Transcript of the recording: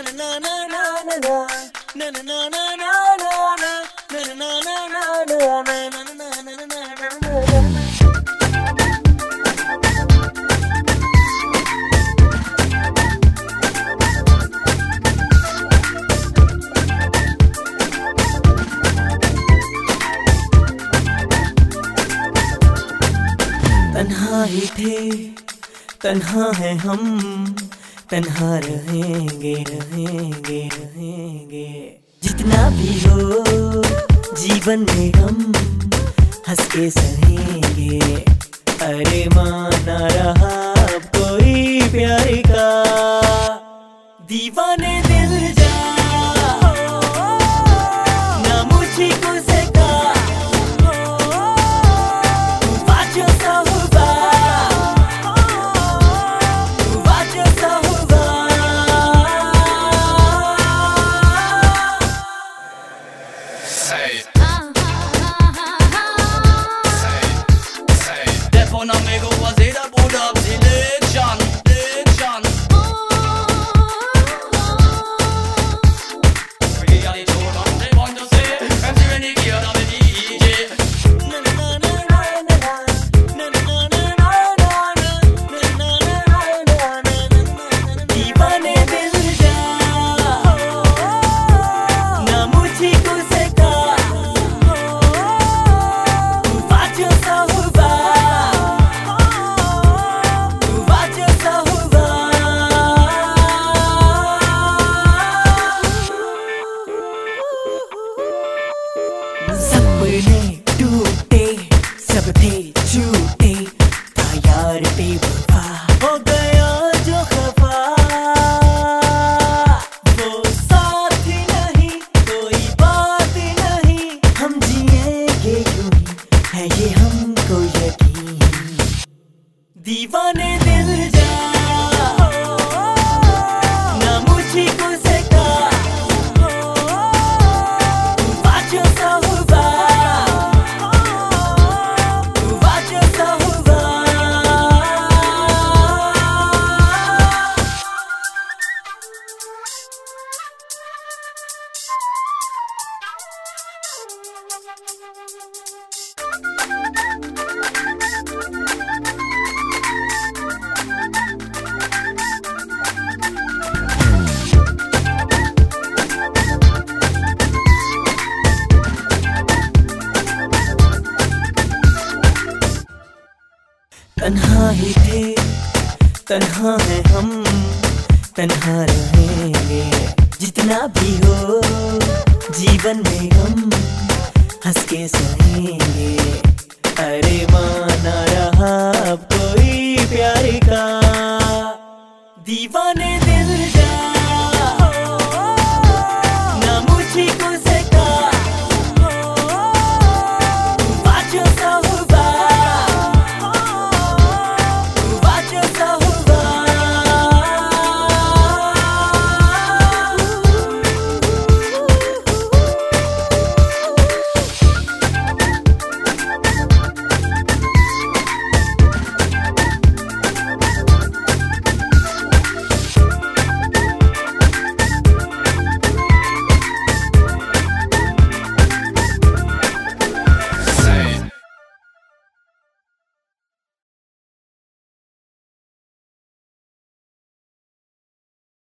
तन्हा ही थे, तन्हा है हम, तन्हा रहेंगे रहेंगे रहेंगे। जितना भी हो जीवन में हम हंस के सहेंगे। अरे माना रहा अब कोई प्यार का दीवाने दिल जा, ना मुझी को सका Un amigo así de pura selection, selection. Reality show, not they want to say. I'm doing it here, I'm a DJ. दीवाने दिल जा, ना मुझी को सका वाजो सा हुआ। सपने टूटे सब थे झूठे, था यार बेवफा हो गया जो खफा। वो साथ नहीं कोई बात नहीं, हम जिएंगे यूं ही है ये हमको यकीन। दीवाने दिल जा, ना मुझी को सका वाजो सा हुआ। तन्हा ही थे, तन्हा है हम, तन्हा रहेंगे। जितना भी हो जीवन में हम हंस के सहेंगे।